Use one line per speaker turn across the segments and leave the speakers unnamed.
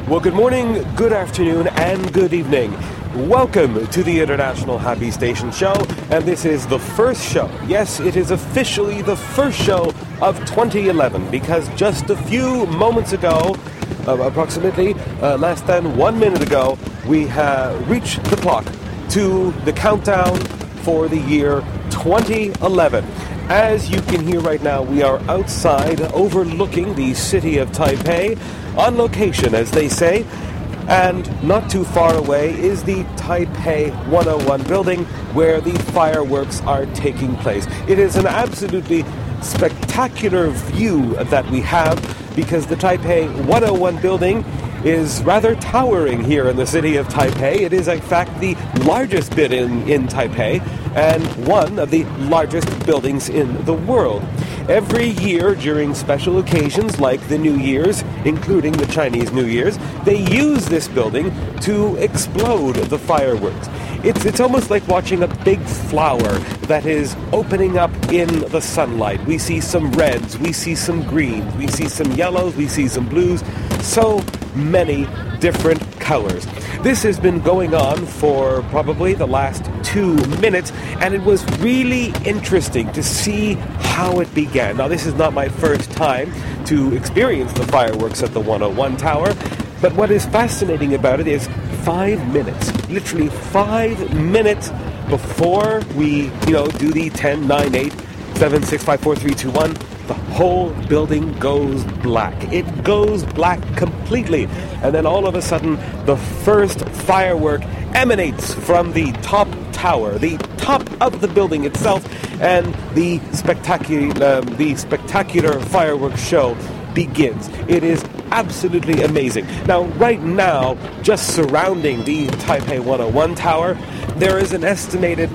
Well, good morning, good afternoon, and good evening. Welcome to the International Happy Station Show, and this is the first show. Yes, it is officially the first show of 2011, because just a few moments ago, approximately less than 1 minute ago, we have reached the clock to the countdown for the year 2011. As you can hear right now, we are outside overlooking the city of Taipei, on location, as they say. And not too far away is the Taipei 101 building where the fireworks are taking place. It is an absolutely spectacular view that we have because the Taipei 101 building is rather towering here in the city of Taipei. It is, in fact, the largest building in Taipei and one of the largest buildings in the world. Every year during special occasions like the New Year's, including the Chinese New Year's, they use this building to explode the fireworks. It's almost like watching a big flower that is opening up in the sunlight. We see some reds, we see some greens, we see some yellows, we see some blues, so many different colors. This has been going on for probably the last 2 minutes, and it was really interesting to see how it began. Now, this is not my first time to experience the fireworks at the 101 Tower, but what is fascinating about it is 5 minutes, literally 5 minutes before we, do the 10, 9, 8, 7, 6, 5, 4, 3, 2, 1, the whole building goes black. It goes black completely. And then all of a sudden, the first firework emanates from the top tower, the top of the building itself, and the spectacular fireworks show begins. It is absolutely amazing. Now, right now, just surrounding the Taipei 101 Tower, there is an estimated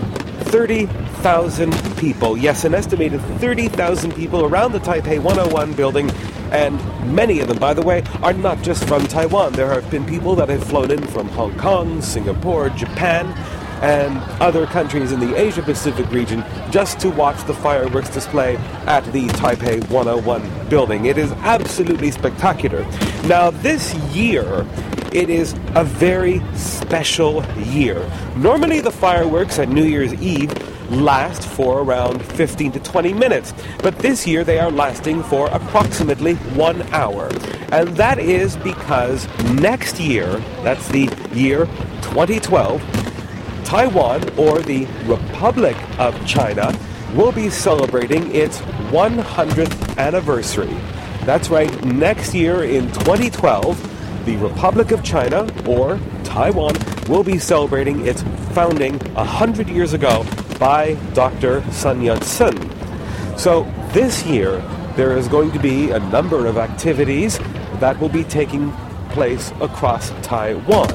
30,000 people. Yes, an estimated 30,000 people around the Taipei 101 building, and many of them, by the way, are not just from Taiwan. There have been people that have flown in from Hong Kong, Singapore, Japan, and other countries in the Asia-Pacific region just to watch the fireworks display at the Taipei 101 building. It is absolutely spectacular. Now, this year, it is a very special year. Normally, the fireworks at New Year's Eve last for around 15 to 20 minutes, but this year they are lasting for approximately 1 hour. And that is because next year, that's the year 2012, Taiwan, or the Republic of China, will be celebrating its 100th anniversary. That's right, next year in 2012, the Republic of China, or Taiwan, will be celebrating its founding 100 years ago by Dr. Sun Yat-sen. So this year, there is going to be a number of activities that will be taking place across Taiwan.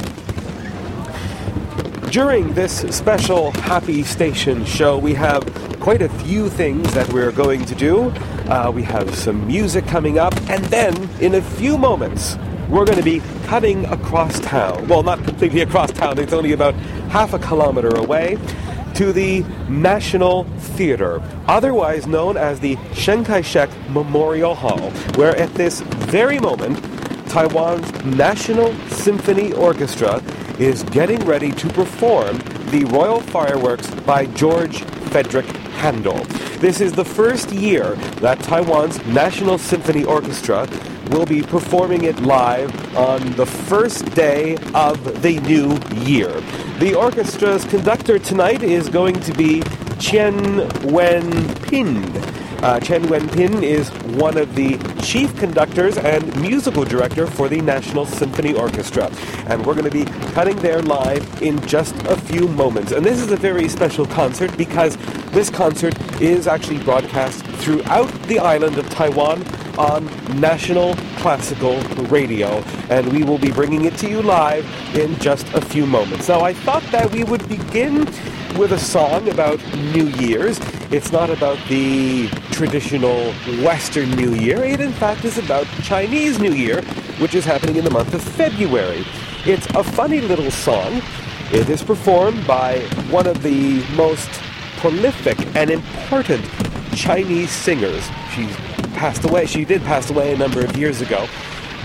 During this special Happy Station show, we have quite a few things that we're going to do. We have some music coming up, and then in a few moments, we're going to be cutting across town. Well, not completely across town, it's only about half a kilometer away, to the National Theater, otherwise known as the Chiang Kai-shek Memorial Hall, where at this very moment, Taiwan's National Symphony Orchestra is getting ready to perform the Royal Fireworks by George Frederick Handel. This is the first year that Taiwan's National Symphony Orchestra will be performing it live on the first day of the new year. The orchestra's conductor tonight is going to be Chen Wen-pin. Chen Wen-pin is one of the chief conductors and musical director for the National Symphony Orchestra. And we're going to be cutting there live in just a few moments. And this is a very special concert because this concert is actually broadcast throughout the island of Taiwan on National Classical Radio, and we will be bringing it to you live in just a few moments. Now, I thought that we would begin with a song about New Year's. It's not about the traditional Western New Year. It, in fact, is about Chinese New Year, which is happening in the month of February. It's a funny little song. It is performed by one of the most prolific and important Chinese singers. She did pass away a number of years ago.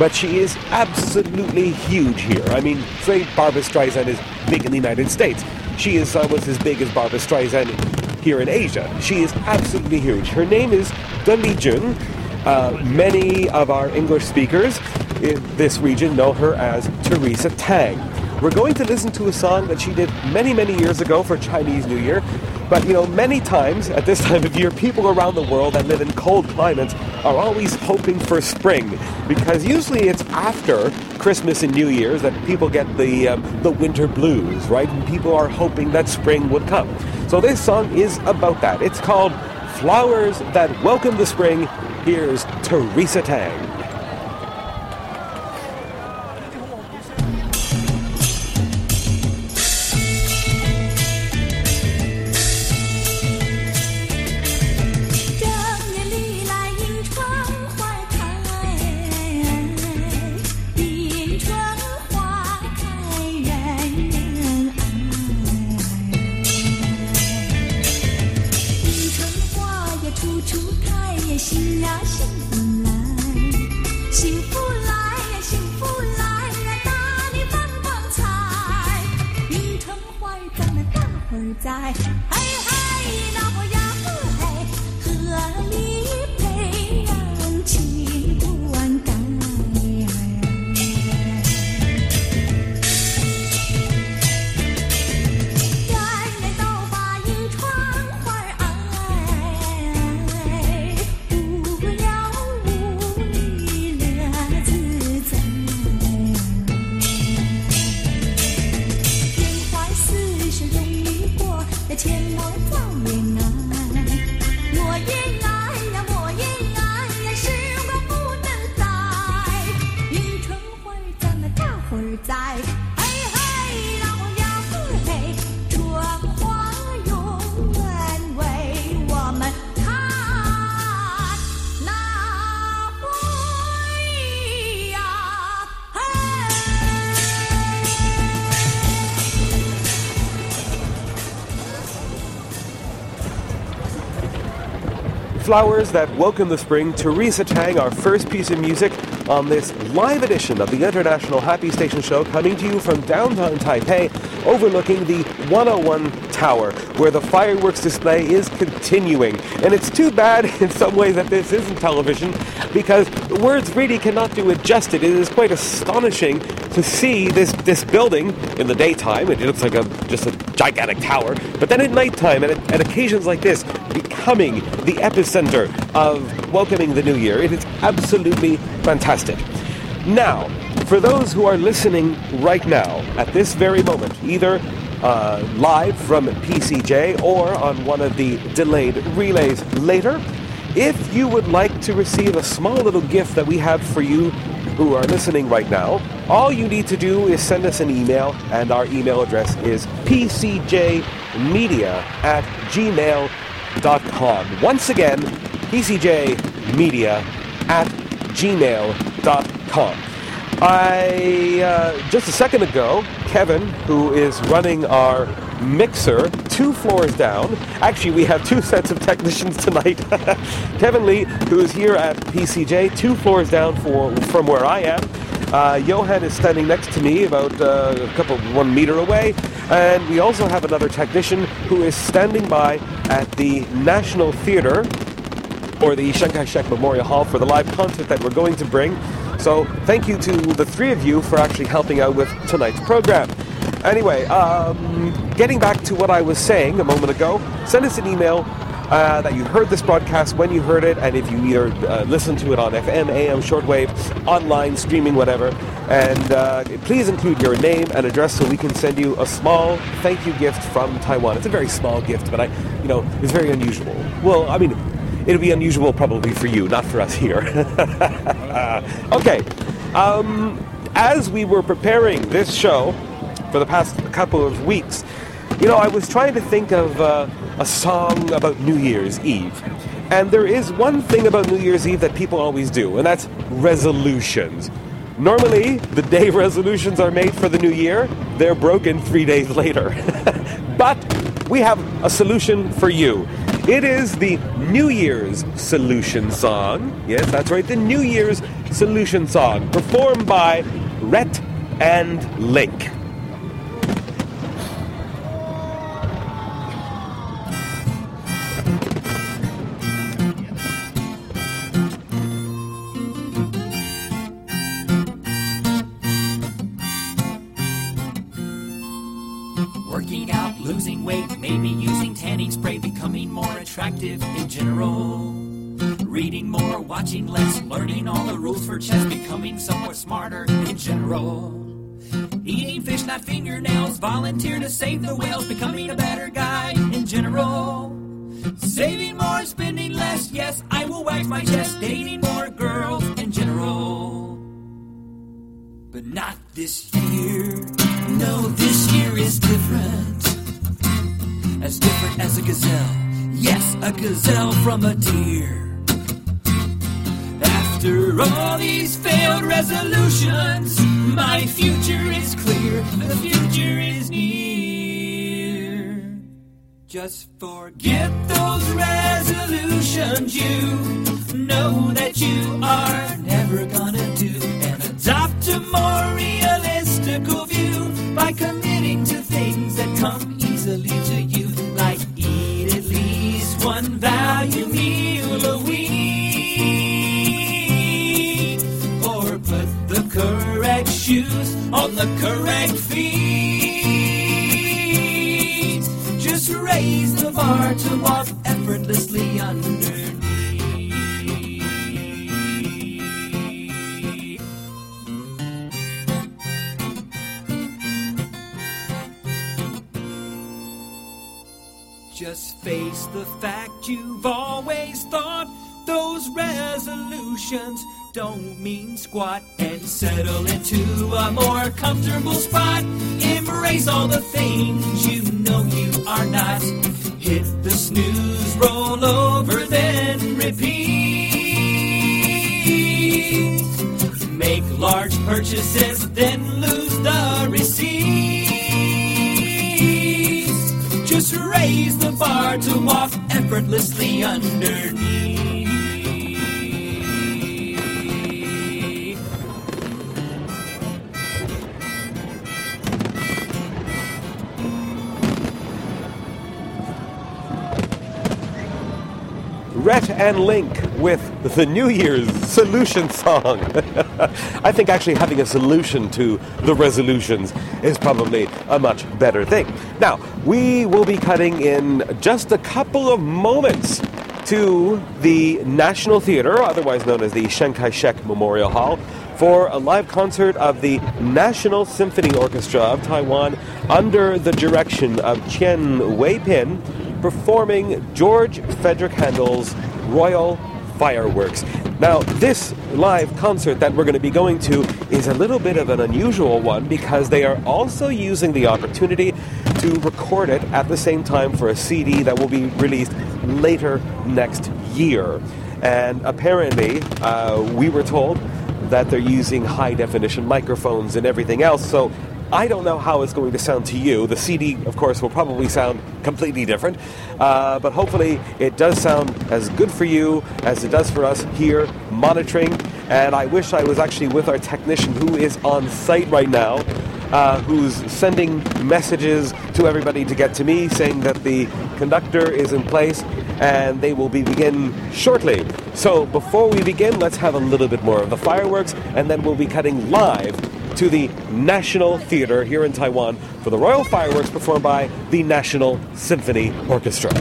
but she is absolutely huge here. I mean, say Barbra Streisand is big in the United States. She is almost as big as Barbra Streisand here in Asia. She is absolutely huge. Her name is De Li Jun. Many of our English speakers in this region know her as Teresa Tang. We're going to listen to a song that she did many, many years ago for Chinese New Year. But, many times at this time of year, people around the world that live in cold climates are always hoping for spring, because usually it's after Christmas and New Year's that people get the winter blues, right? And people are hoping that spring would come. So this song is about that. It's called Flowers That Welcome the Spring. Here's Teresa Tang. Flowers That Welcome the Spring, Teresa Tang, our first piece of music on this live edition of the International Happy Station Show, coming to you from downtown Taipei, overlooking the 101 Tower, where the fireworks display is continuing. And it's too bad in some ways that this isn't television, because words really cannot do it justice. It is quite astonishing to see this building in the daytime. It looks like just a gigantic tower, but then at nighttime, and at occasions like this, becoming the epicenter of welcoming the new year. It is absolutely fantastic. Now, for those who are listening right now, at this very moment, either live from PCJ or on one of the delayed relays later, if you would like to receive a small little gift that we have for you who are listening right now, all you need to do is send us an email, and our email address is pcjmedia@gmail.com. Once again, pcjmedia@gmail.com. Just a second ago, Kevin, who is running our mixer 2 floors down. Actually, we have 2 sets of technicians tonight. Kevin Lee, who is here at PCJ, 2 floors down from where I am. Johan is standing next to me about 1 meter away. And we also have another technician who is standing by at the National Theatre, or the Chiang Kai-shek Memorial Hall, for the live concert that we're going to bring. So thank you to the 3 of you for actually helping out with tonight's program. Anyway, getting back to what I was saying a moment ago, send us an email that you heard this broadcast, when you heard it, and if you either listen to it on FM, AM, shortwave, online, streaming, whatever. And please include your name and address so we can send you a small thank you gift from Taiwan. It's a very small gift, but it's very unusual. Well, I mean, it'll be unusual probably for you, not for us here. Okay. As we were preparing this show for the past couple of weeks, I was trying to think of a song about New Year's Eve. And there is one thing about New Year's Eve that people always do, and that's resolutions. Normally, the day resolutions are made for the new year, they're broken 3 days later. But we have a solution for you. It is the New Year's Solution Song. Yes, that's right, the New Year's Solution Song, performed by Rhett and Link.
Working out, losing weight, maybe using tanning spray, becoming more attractive in general. Reading more, watching less, learning all the rules for chess, becoming somewhat smarter in general. Eating fish, not fingernails, volunteer to save the whales, becoming a better guy in general. Saving more, spending less, yes, I will wax my chest, dating more girls in general. But not this year. No, this year is different. As different as a gazelle. Yes, a gazelle from a deer. After all these failed resolutions, my future is clear. The future is near. Just forget those resolutions you know that you are never gonna do, and adopt a more realistical view by committing to things that come easily to you, like eat at least one value meal a week, or put the correct shoes on the correct feet. Just raise the bar to walk effortlessly underneath. Just face the fact you've always thought those resolutions don't mean squat, and settle into a more comfortable spot. Embrace all the things you know you are not. Hit the snooze, roll over, then repeat. Make large purchases, then lose the receipt. Just raise the bar to walk effortlessly underneath.
Rhett and Link with the New Year's Solution Song. I think actually having a solution to the resolutions is probably a much better thing. Now, we will be cutting in just a couple of moments to the National Theatre, otherwise known as the Chiang Kai-shek Memorial Hall, for a live concert of the National Symphony Orchestra of Taiwan under the direction of Chen Wei-pin, performing George Frederick Handel's Royal Fireworks. Now, this live concert that we're going to be going to is a little bit of an unusual one because they are also using the opportunity to record it at the same time for a CD that will be released later next year. And apparently, we were told that they're using high-definition microphones and everything else, so I don't know how it's going to sound to you. The CD, of course, will probably sound completely different, but hopefully it does sound as good for you as it does for us here monitoring. And I wish I was actually with our technician who is on site right now, who's sending messages to everybody to get to me, saying that the conductor is in place and they will begin shortly. So before we begin, let's have a little bit more of the fireworks, and then we'll be cutting live to the National Theatre here in Taiwan for the Royal Fireworks performed by the National Symphony Orchestra.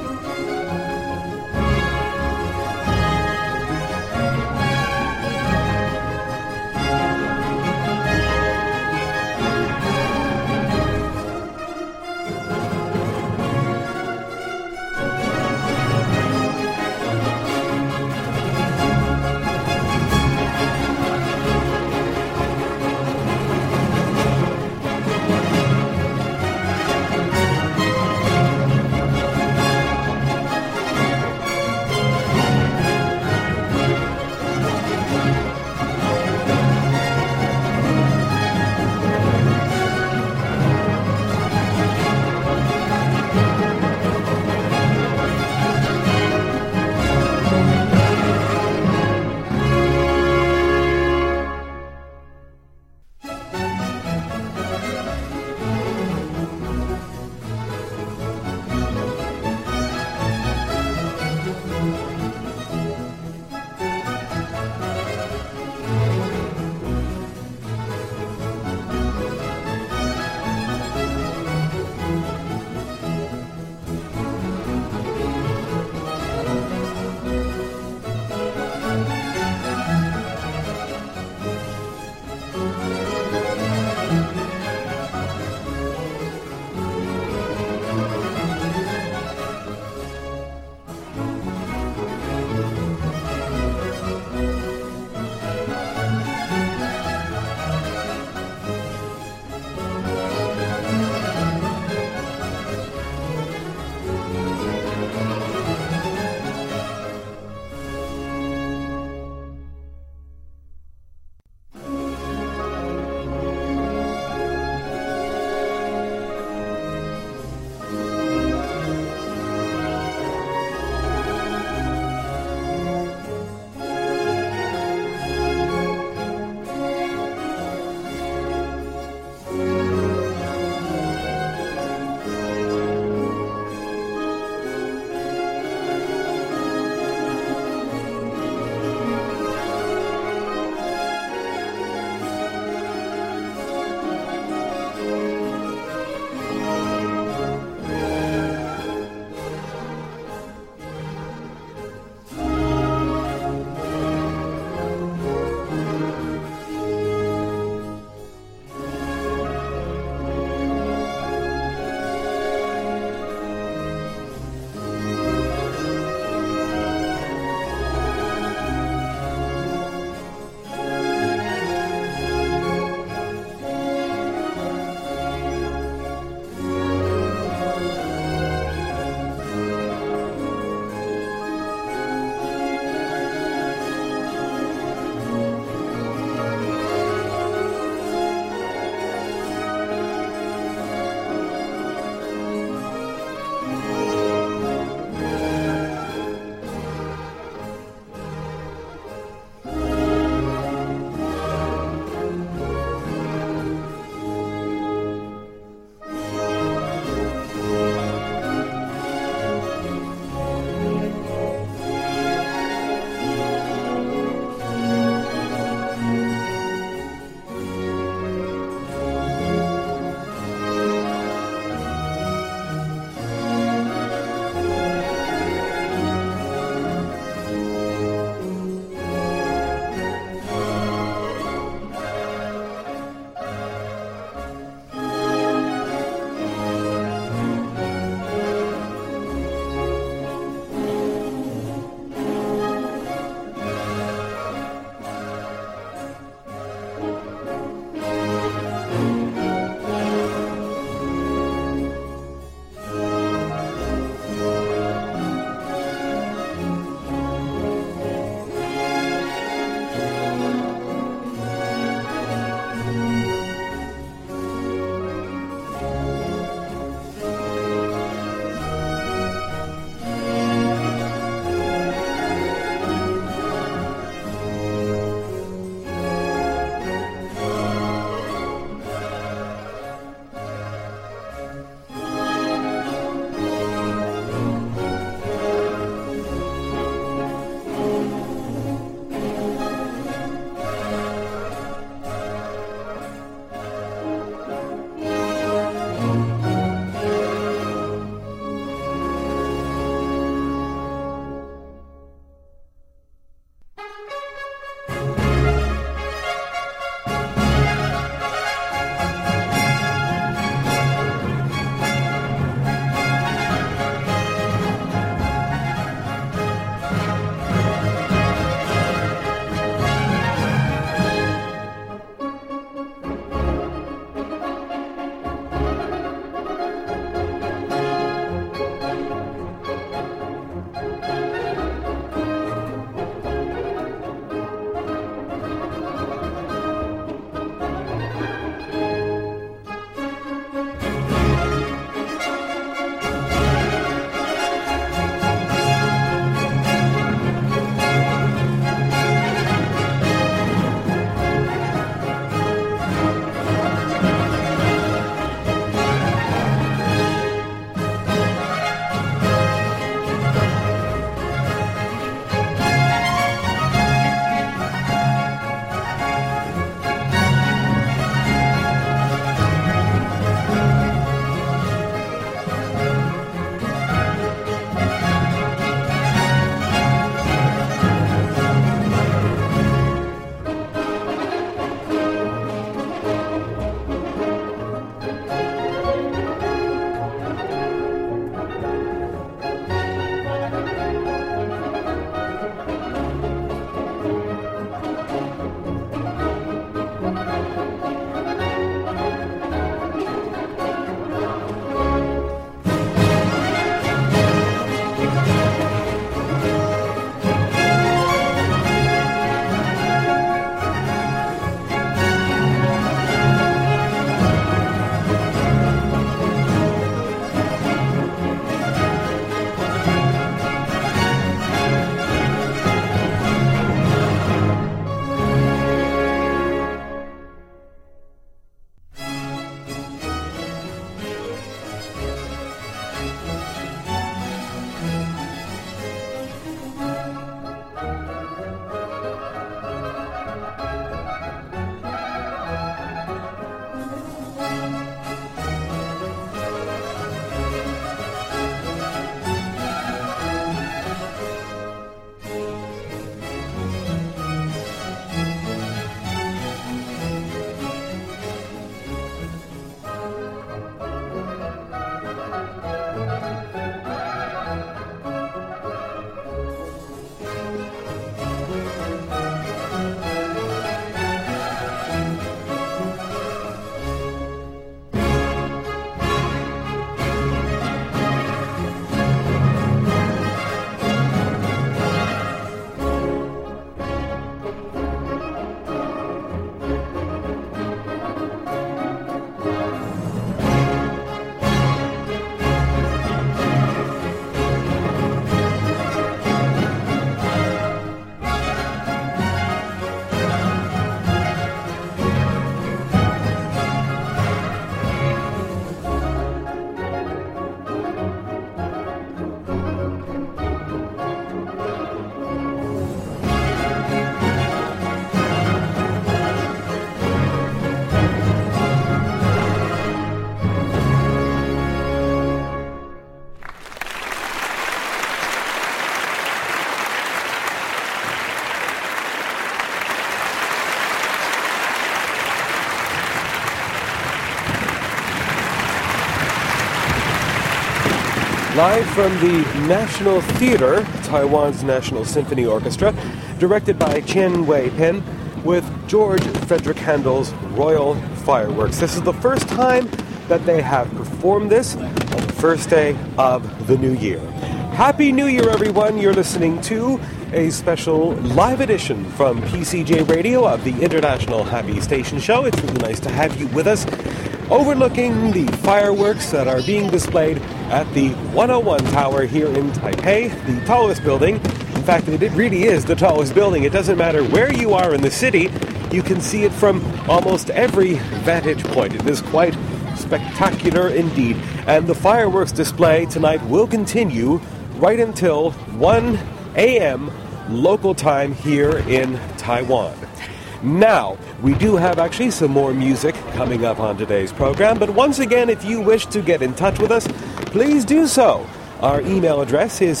live from the National Theatre, Taiwan's National Symphony Orchestra, directed by Chen Wei-pen, with George Frederick Handel's Royal Fireworks. This is the first time that they have performed this on the first day of the new year. Happy New Year, everyone! You're listening to a special live edition from PCJ Radio of the International Happy Station Show. It's really nice to have you with us, overlooking the fireworks that are being displayed at the 101 Tower here in Taipei, the tallest building. In fact, it really is the tallest building. It doesn't matter where you are in the city, you can see it from almost every vantage point. It is quite spectacular indeed. And the fireworks display tonight will continue right until 1 a.m. local time here in Taiwan. Now, we do have actually some more music coming up on today's program, but once again, if you wish to get in touch with us, please do so. Our email address is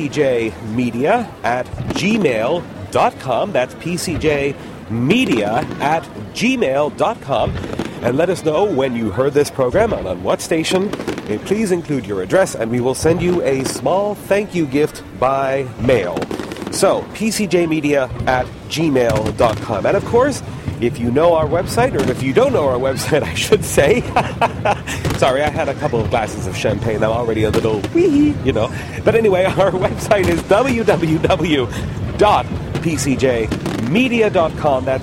pcjmedia@gmail.com. That's pcjmedia@gmail.com. And let us know when you heard this program and on what station. And please include your address, and we will send you a small thank you gift by mail. So, pcjmedia@gmail.com. And of course, if you know our website, or if you don't know our website, I should say. Sorry, I had a couple of glasses of champagne. I'm already a little wee, you know. But anyway, our website is www.pcjmedia.com. That's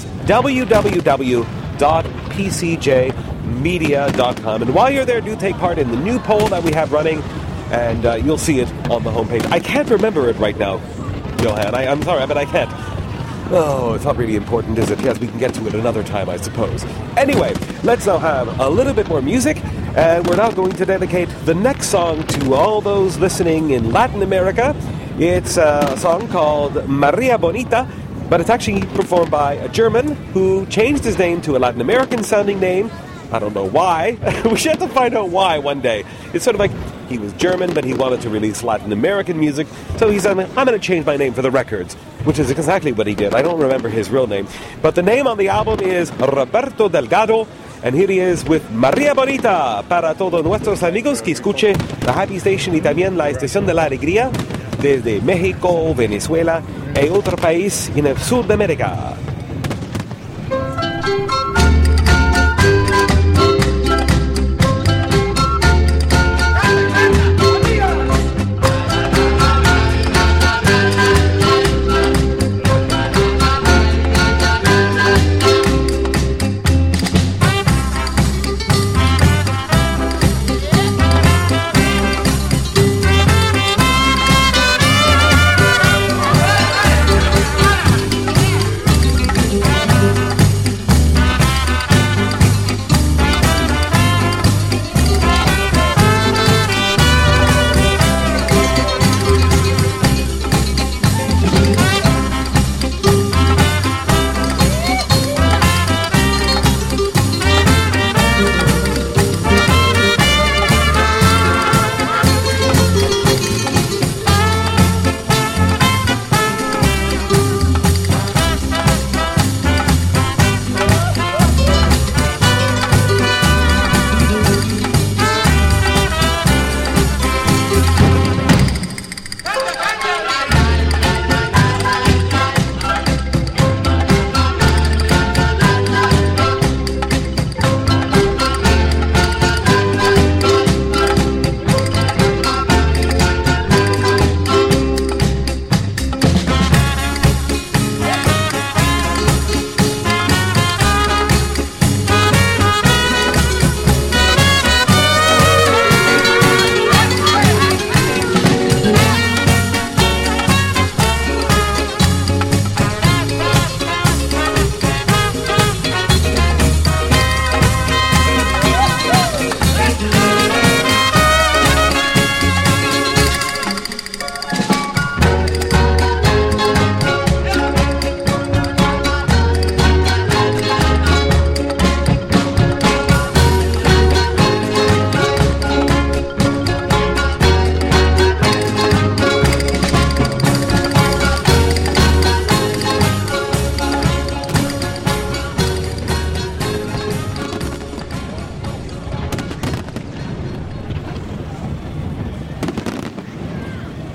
www.pcjmedia.com. And while you're there, do take part in the new poll that we have running, and you'll see it on the homepage. I can't remember it right now, Johan. I'm sorry, but I can't. Oh, it's not really important, is it? Yes, we can get to it another time, I suppose. Anyway, let's now have a little bit more music, and we're now going to dedicate the next song to all those listening in Latin America. It's a song called Maria Bonita, but it's actually performed by a German who changed his name to a Latin American-sounding name. I don't know why. We should have to find out why one day. It's sort of like he was German, but he wanted to release Latin American music, so he said, I'm going to change my name for the records, which is exactly what he did. I don't remember his real name. But the name on the album is Roberto Delgado, and here he is with Maria Bonita, para todos nuestros amigos que escuche la Happy Station y también la Estación de la Alegría, desde México, Venezuela, y otro país en el sur de América.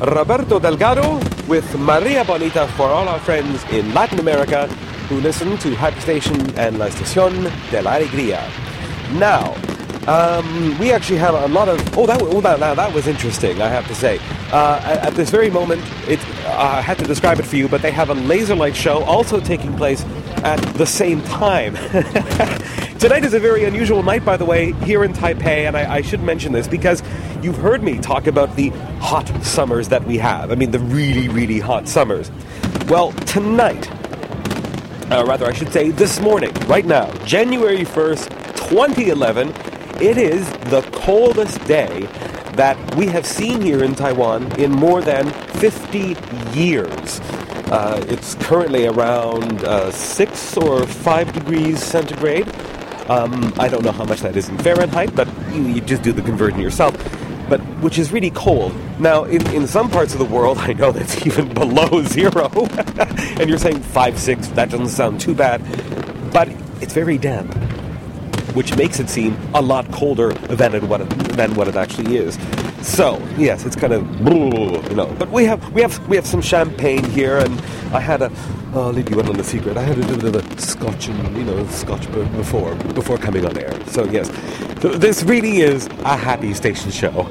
Roberto Delgado with Maria Bonita for all our friends in Latin America who listen to Happy Station and La Estación de la Alegría. Now, we actually have a lot of... that was interesting, I have to say. At this very moment, I had to describe it for you, but they have a laser light show also taking place at the same time. Tonight is a very unusual night, by the way, here in Taipei, and I should mention this because you've heard me talk about the hot summers that we have. I mean, the really, really hot summers. Well, tonight, rather I should say this morning, right now, January 1st, 2011, it is the coldest day that we have seen here in Taiwan in more than 50 years. It's currently around 6 or 5 degrees centigrade. I don't know how much that is in Fahrenheit, but you just do the conversion yourself. But which is really cold. Now, in some parts of the world, I know that's even below zero. And you're saying 5, 6, that doesn't sound too bad. But it's very damp, which makes it seem a lot colder than what it actually is. So, yes, it's kind of, But we have some champagne here, and I had I'll leave you in on the secret. I had a little bit of a scotch before coming on air. So, yes, this really is a Happy Station show.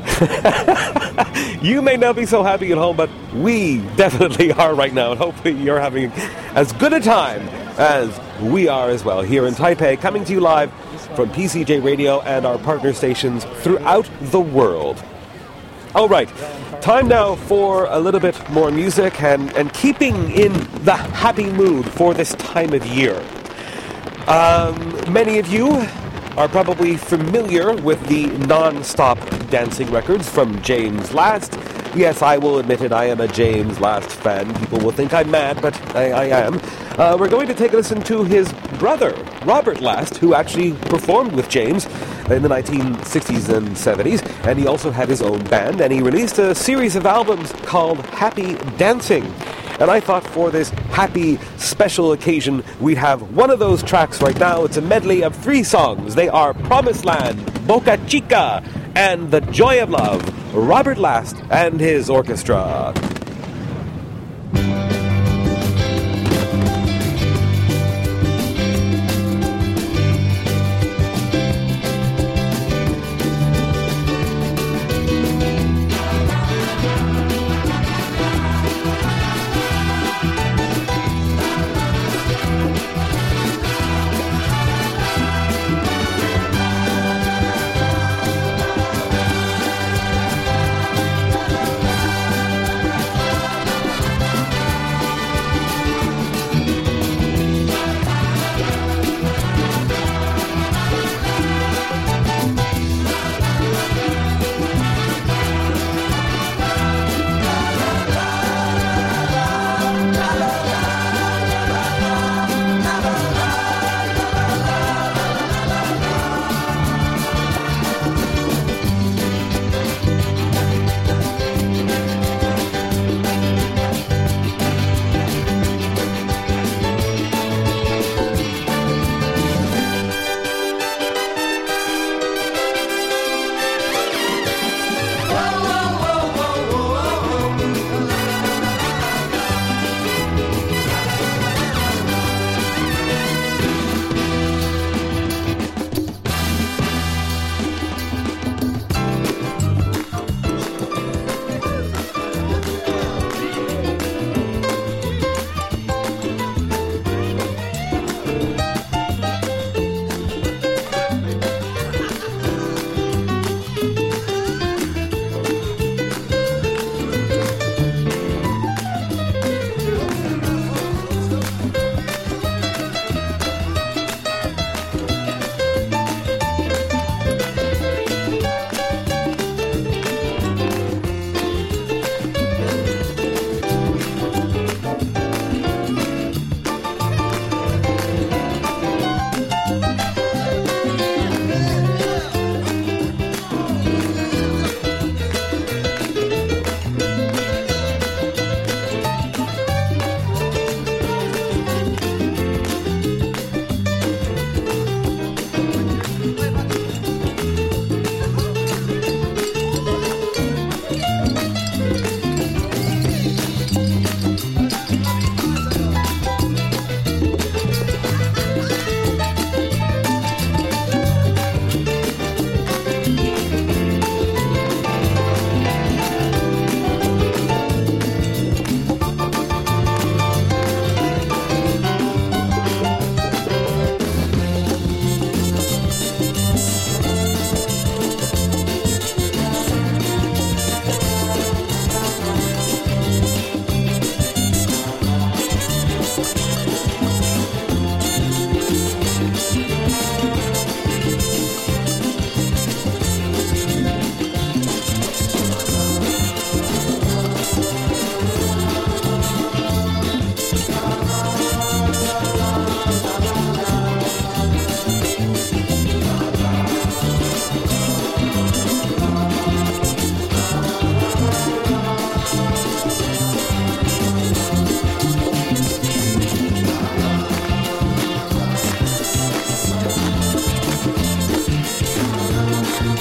You may not be so happy at home, but we definitely are right now, and hopefully you're having as good a time as we are as well here in Taipei, coming to you live from PCJ Radio and our partner stations throughout the world. All right, time now for a little bit more music and keeping in the happy mood for this time of year. Many of you are probably familiar with the non-stop dancing records from James Last. Yes, I will admit it, I am a James Last fan. People will think I'm mad, but I am. We're going to take a listen to his brother, Robert Last, who actually performed with James in the 1960s and 70s, and he also had his own band, and he released a series of albums called Happy Dancing. And I thought for this happy special occasion, we'd have one of those tracks right now. It's a medley of 3 songs. They are Promised Land, Boca Chica, and The Joy of Love. Robert Last and his orchestra.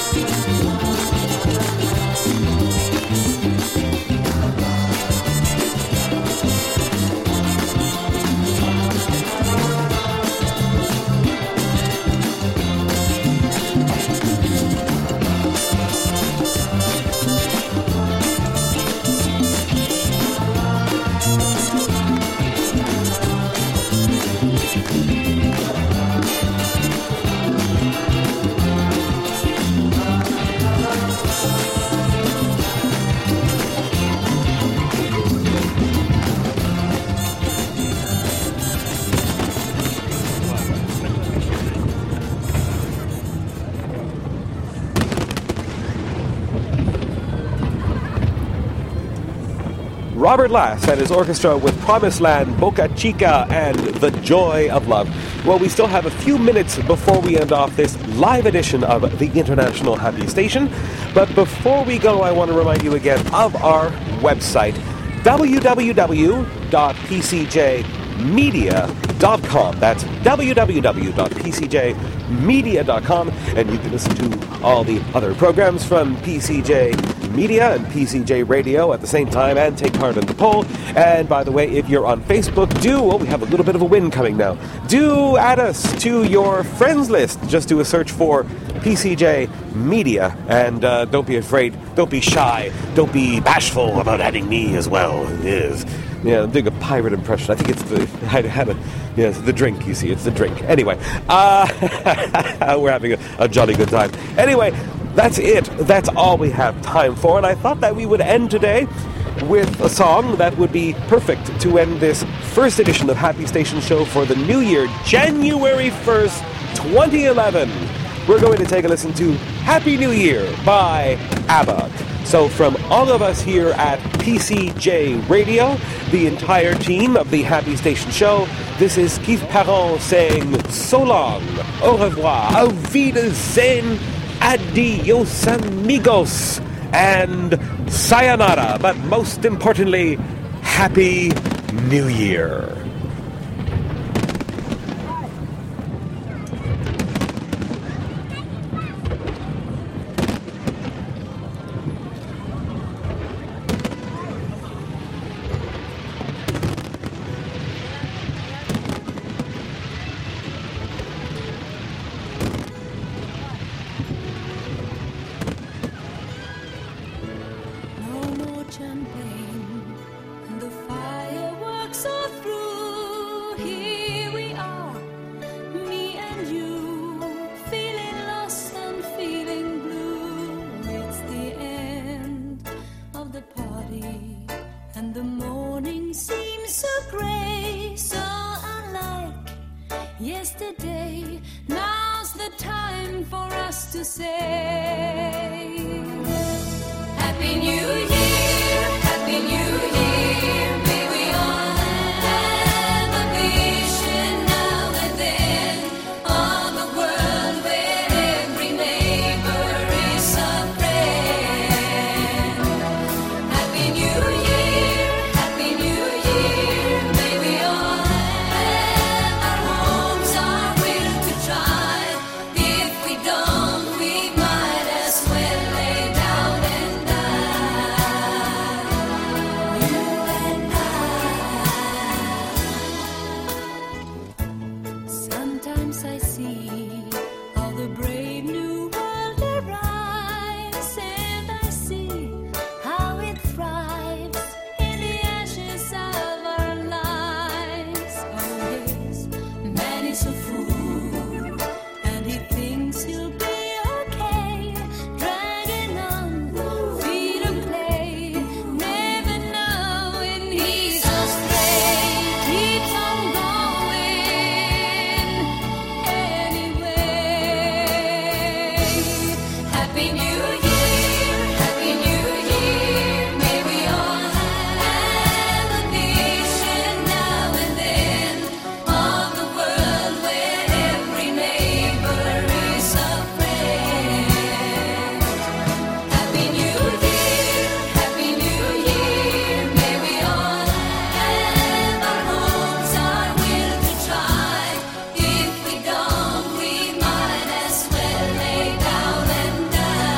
Robert Lass and his orchestra with Promised Land, Boca Chica, and The Joy of Love. Well, we still have a few minutes before we end off this live edition of the International Happy Station. But before we go, I want to remind you again of our website, www.pcjmedia.com. That's www.pcjmedia.com, and you can listen to all the other programs from PCJ Media and PCJ Radio at the same time and take part in the poll. And by the way, if you're on Facebook, we have a little bit of a win coming now. Do add us to your friends list. Just do a search for PCJ Media, and don't be afraid, don't be shy, don't be bashful about adding me as well. It is. Yeah, I'm doing a pirate impression. I think it's the drink, you see. It's the drink. Anyway, we're having a jolly good time. Anyway, that's it. That's all we have time for. And I thought that we would end today with a song that would be perfect to end this first edition of Happy Station Show for the new year, January 1st, 2011. We're going to take a listen to Happy New Year by ABBA. So from all of us here at PCJ Radio, the entire team of the Happy Station Show, this is Keith Parent saying so long, au revoir, auf Wiedersehen, adios amigos, and sayonara, but most importantly, Happy New Year.
Yesterday, now's the time for us to say Happy New Year, Happy New Year. May we all have a vision now and then of a world where every neighbor is a friend. Happy New Year, Happy New Year. May we all have our homes, our will to try. If we don't, we might as well lay down and die. You and I. Sometimes I see how the brave new world arrives, and I see how it thrives in the ashes of our lives. Oh yes, man is a fool, and he thinks he'll be okay, dragging on, feed and play, never knowing he's astray, keeps on going anyway. Happy New Year, Happy New Year. May we all have a vision now and then of a world where every neighbor is a friend. Happy New Year, Happy New Year. May we all have our homes, our will to try. If we don't, we might as well lay down and die.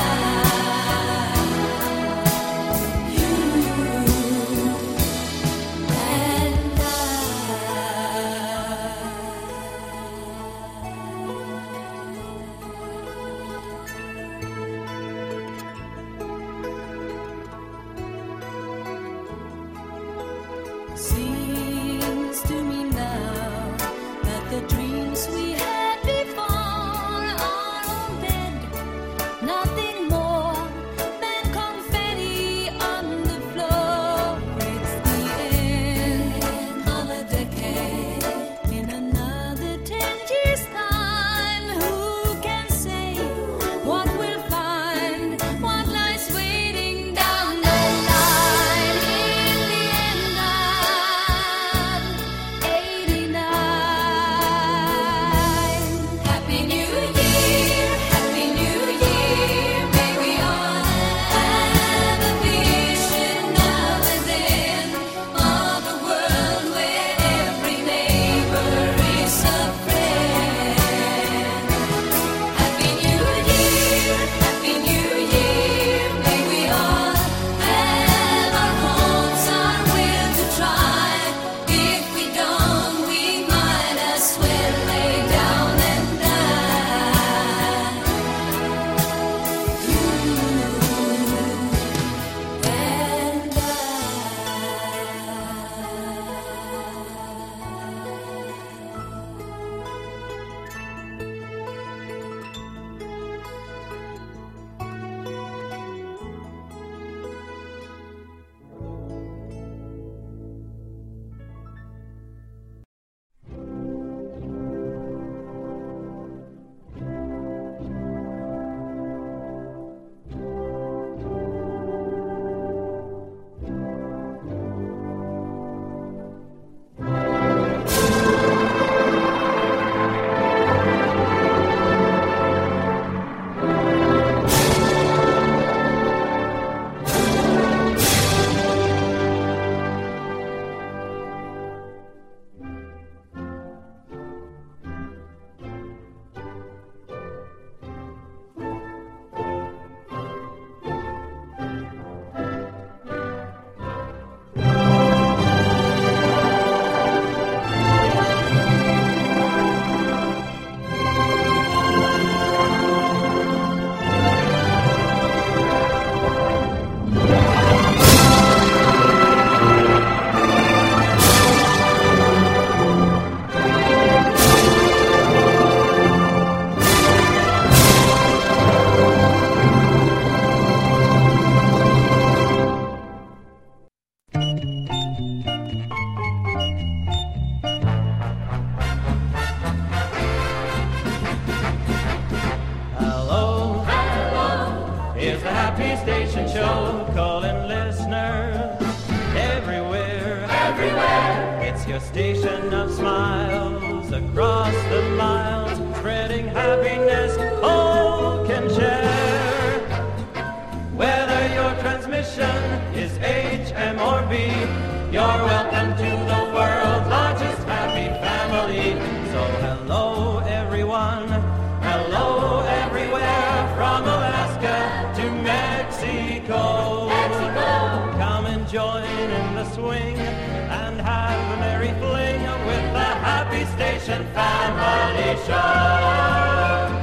Happy Station Show, calling listeners everywhere. It's your station of smiles across the miles, spreading happiness all can share. Whether your transmission is HM or B, you're welcome to the world's largest happy family. So hello everyone, hello everywhere, from Alaska to Mexico. Come and join in the swing and have a merry fling with the Happy Station Family Show.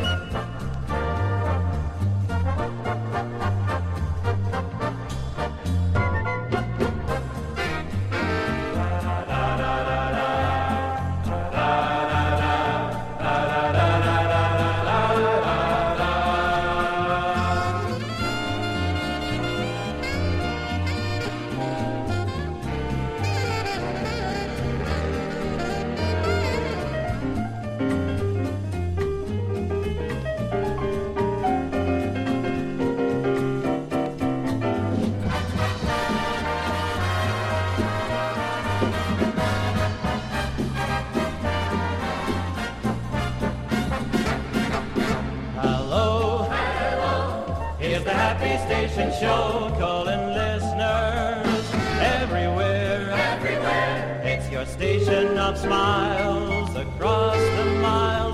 Here's the Happy Station Show, calling listeners everywhere. It's your station of smiles across the miles,